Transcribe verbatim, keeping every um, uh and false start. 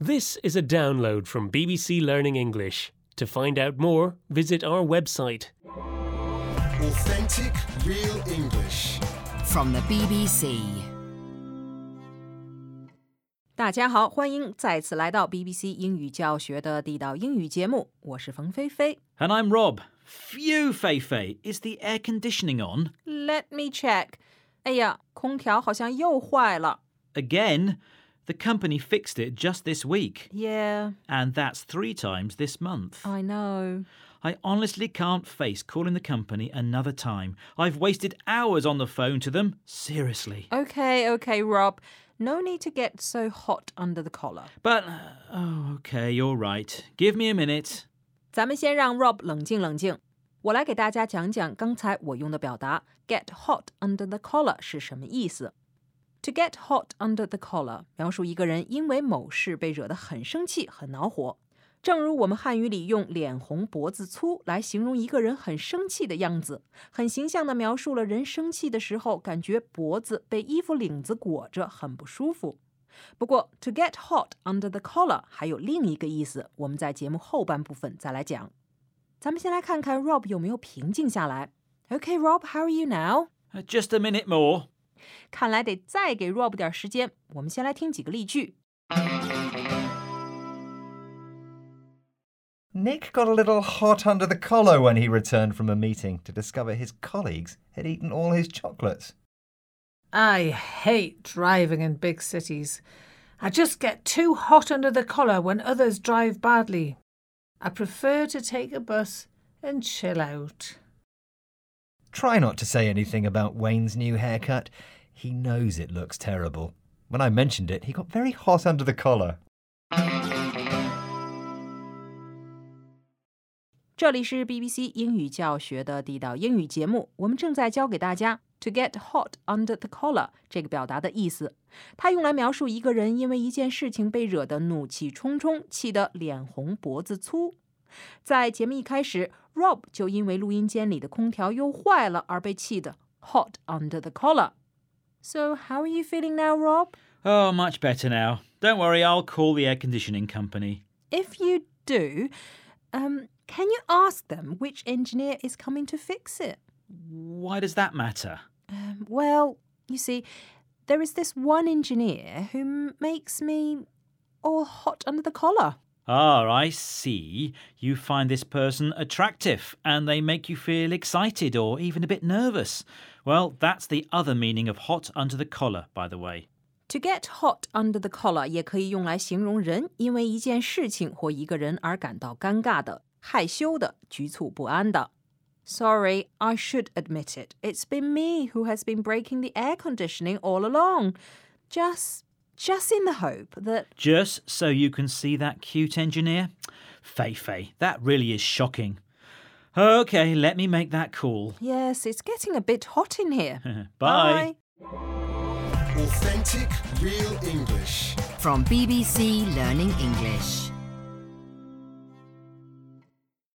This is a download from B B C Learning English. To find out more, visit our website. Authentic, real English. From the B B C. 大家好，欢迎再次来到 B B C 英语教学的地道英语节目，我是冯菲菲。 And I'm Rob. Phew, Feifei, is the air conditioning on? Let me check. 哎呀，空调好像又坏了。 Again? The company fixed it just this week. Yeah. And that's three times this month. I know. I honestly can't face calling the company another time. I've wasted hours on the phone to them. Seriously. Okay, okay, Rob. No need to get so hot under the collar. But, oh, okay, you're right. Give me a minute. 咱们先让 Rob 冷静冷静。我来给大家讲讲刚才我用的表达 get hot under the collar 是什么意思。To get hot under the collar 描述一个人因为某事被惹得很生气、很恼火。正如我们汉语里用脸红脖子粗来形容一个人很生气的样子，很形象地描述了人生气的时候感觉脖子被衣服领子裹着很不舒服。不过 to get hot under the collar 还有另一个意思，我们在节目后半部分再来讲。咱们先来看看 Rob 有没有平静下来。Okay, Rob, how are you now? Uh, just a minute more. 看来得再给 Rob 点时间，我们先来听几个例句。 Nick got a little hot under the collar when he returned from a meeting to discover his colleagues had eaten all his chocolates. I hate driving in big cities. I just get too hot under the collar when others drive badly. I prefer to take a bus and chill out. Try not to say anything about Wayne's new haircut. He knows it looks terrible. When I mentioned it, he got very hot under the collar. 这里是 B B C 英语教学的地道英语节目，我们正在教给大家 to get hot under the collar 这个表达的意思。它用来描述一个人因为一件事情被惹得怒气冲冲，气得脸红脖子粗。在节目一开始 Rob 就因为录音间里的空调又坏了而被气得 hot under the collar. So how are you feeling now, Rob? Oh, much better now. Don't worry, I'll call the air conditioning company. If you do, um, can you ask them which engineer is coming to fix it? Why does that matter? Um, well, you see, there is this one engineer who makes me all hot under the collar. Ah, I see. You find this person attractive and they make you feel excited or even a bit nervous. Well, that's the other meaning of hot under the collar, by the way. To get hot under the collar 也可以用来形容人因为一件事情或一个人而感到尴尬的、害羞的、局促不安的。Sorry, I should admit it. It's been me who has been breaking the air conditioning all along. Just... Just in the hope that... Just so you can see that cute engineer? Feifei, that really is shocking. OK, let me make that call. Yes, it's getting a bit hot in here. Bye. Bye. Authentic, real English. From B B C Learning English.